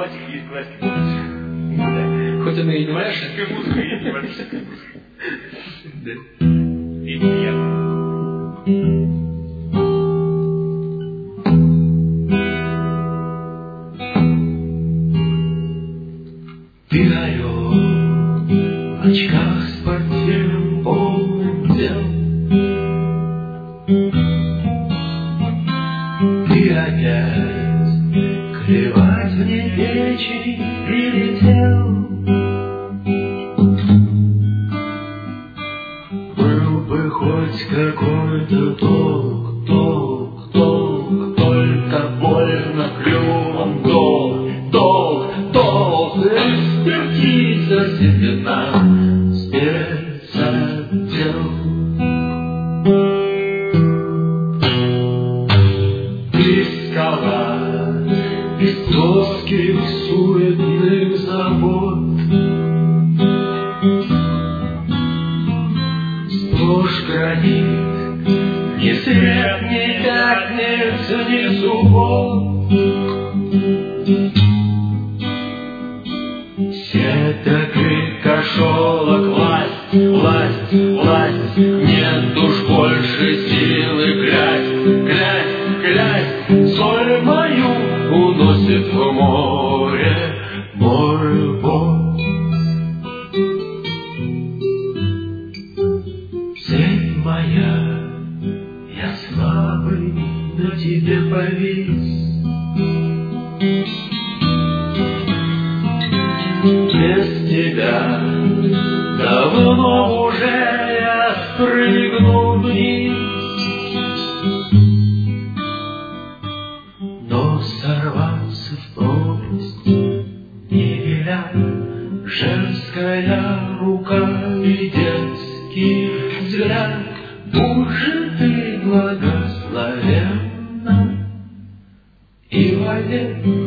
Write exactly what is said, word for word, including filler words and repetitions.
классика есть классика. Да. Хоть она и не моя Всякая музыка есть, не важно, всякая музыка. Да. И приятно. Ты орел в очках с портфелем полным дел. Ты опять клевать мне печень прилетел. Был бы хоть какой-то толк, толк, толк, только больно клювом долг, долг, долг. Экспертиза семена спецотдел. Ты скала бесовских суетных забот. Сплошь гранит, ни сред, ни пятниц, ни суббот. Сета, крик, кошелок, власть, власть, власть. Нет уж больше силы, глядь, глядь, глядь. Соль мою уносит в море, море вод. Цепь моя, я слабый, на тебе повис. Без тебя давно уже я спрыгнул вниз. Но сорваться в пропасть не велят женская рука и детский взгляд. Будь же ты благословенна и вовек.